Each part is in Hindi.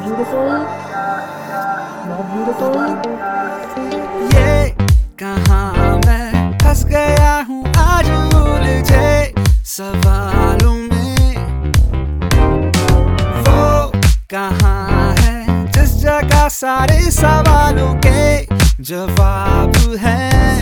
beautiful, not beautiful. ये कहाँ मैं फंस गया हूँ आज उलझे सवालों में। वो कहाँ है जिस जगह सारे सवालों के जवाब हैं।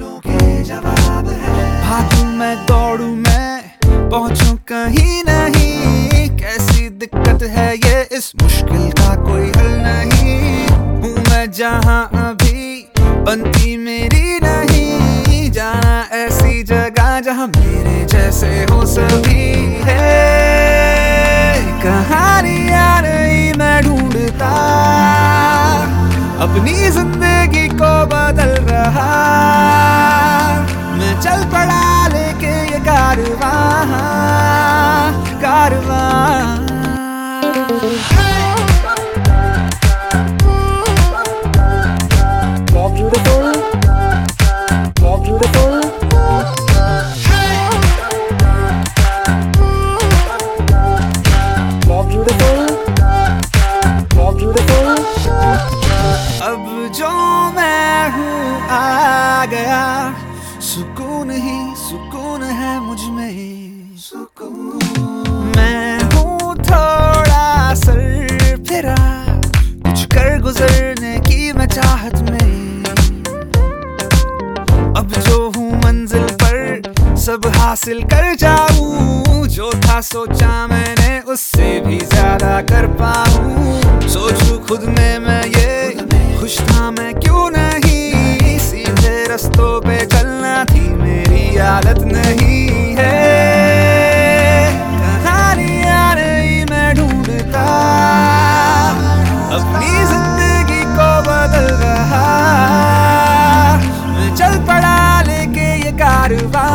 भागूं मैं दौड़ूं मैं पहुंचूं कहीं नहीं। कैसी दिक्कत है ये, इस मुश्किल का कोई हल नहीं। हूँ मैं जहाँ अभी बनती मेरी नहीं। जाना ऐसी जगह जहाँ मेरे जैसे हो सभी है। कहानियाँ नहीं मैं ढूंढता, अपनी जिंदगी को बदल रहा। मैं चल पड़ा लेके ये कारवां कारवां। More beautiful, more beautiful. More beautiful, more beautiful. अब जो मैं हूँ आ गया, सुकून ही सुकून है मुझ में। सुकून मैं हूँ थोड़ा सर फिरा, कुछ कर गुजरने की मैं चाहत में। अब जो हूँ मंजिल पर सब हासिल कर जाऊं। जो था सोचा मैंने उससे भी ज्यादा कर पाऊं। सोचूं खुद में मैं ये खुश था मैं क्यों नहीं। सीधे रस्तों पे चलना थी मेरी आदत नहीं है। कहानियाँ नहीं मैं ढूंढता, अपनी जिंदगी को बदल रहा। मैं चल पड़ा लेके ये कारवां